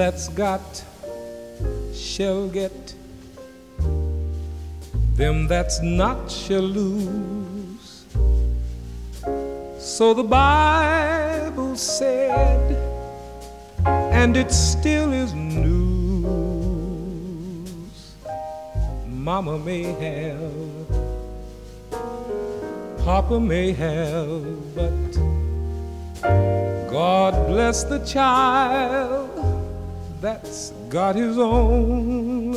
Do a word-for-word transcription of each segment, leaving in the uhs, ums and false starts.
that's got shall get, them that's not shall lose. So the Bible said, and it still is news. Mama may have, Papa may have, but God bless the child that's got his own,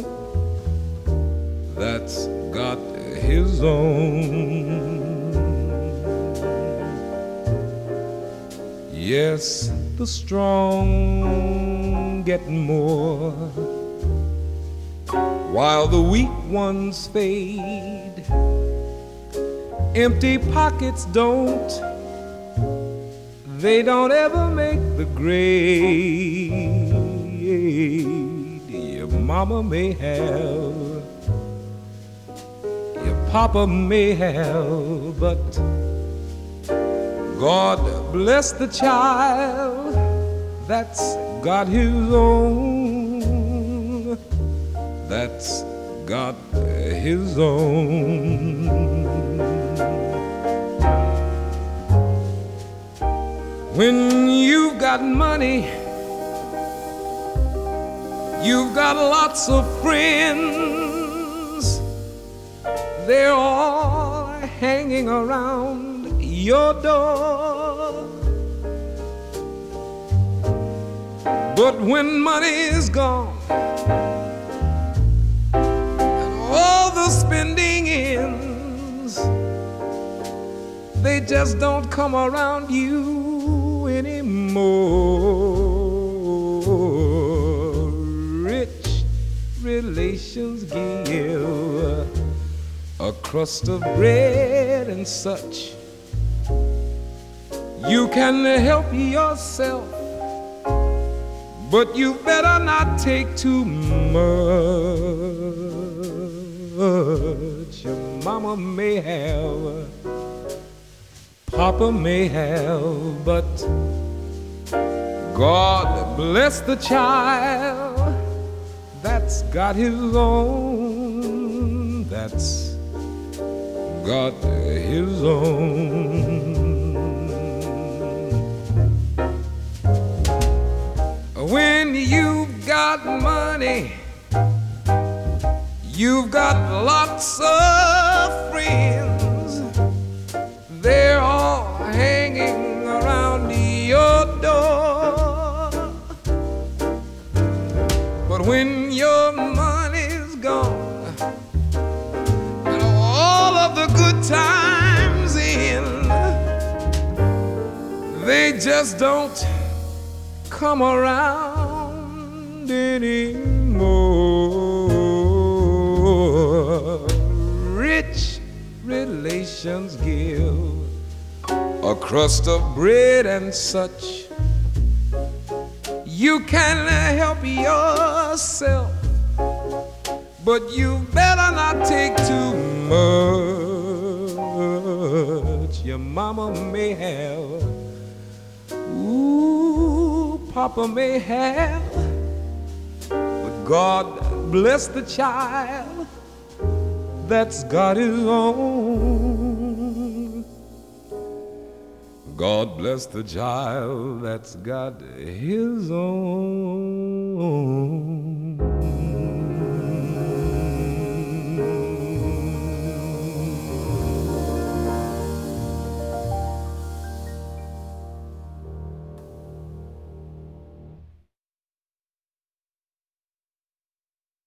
that's got his own. Yes, the strong get more, while the weak ones fade. Empty pockets don't, they don't ever make the grade. Your mama may have, your papa may have, but God bless the child that's got his own, that's got his own. When you've got money, you've got lots of friends. They're all hanging around your door. But when money is gone and all the spending ends, they just don't come around you anymore. Rich relations give a crust of bread and such. You can help yourself, but you better not take too much. Your mama may have, Papa may have, but God bless the child that's got his own, that's got his own. When you've got money, you've got lots of friends. They're all hanging around your door. But when your money's gone and all of the good times in, they just don't come around anymore. Rich relations give a crust of bread and such. You can help yourself, but you better not take too much. Your mama may have, ooh, Papa may have, but God bless the child that's got his own. God bless the child that's got his own.